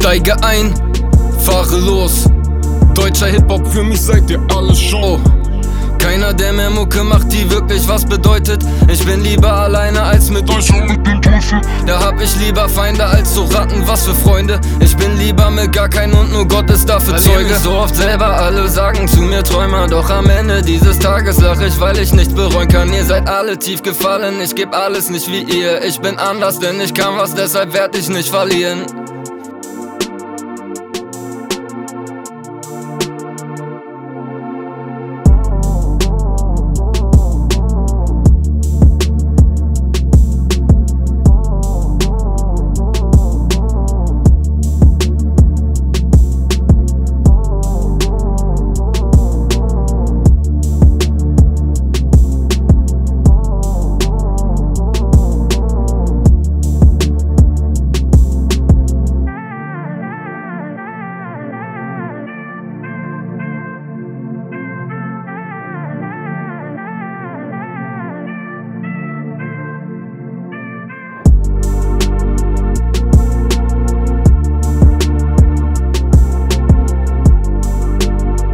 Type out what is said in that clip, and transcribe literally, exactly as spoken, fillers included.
Steige ein, fahre los. Deutscher Hip-Hop, für mich seid ihr alle Show. Keiner, der mehr Mucke macht, die wirklich was bedeutet. Ich bin lieber alleine als mit euch und mit dem Teufel. Da hab ich lieber Feinde als so Ratten, was für Freunde. Ich bin lieber mit gar keinen und nur Gott ist dafür Zeuge. Mich so oft selber, alle sagen zu mir Träumer. Doch am Ende dieses Tages lach ich, weil ich nicht bereuen kann. Ihr seid alle tief gefallen, ich geb alles nicht wie ihr. Ich bin anders, denn ich kann was, deshalb werd ich nicht verlieren.